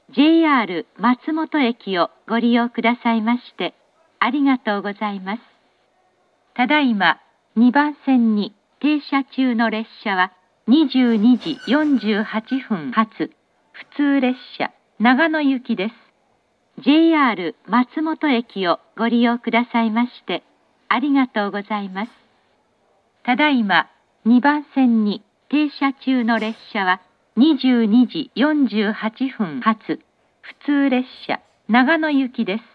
JR 松本駅をご利用くださいましてありがとうございます。ただいま2番線に停車中の列車は22時48分発普通列車長野行きです。JR 松本駅をご利用くださいましてありがとうございます。ただいま2番線に停車中の列車は22時48分発普通列車長野行きです。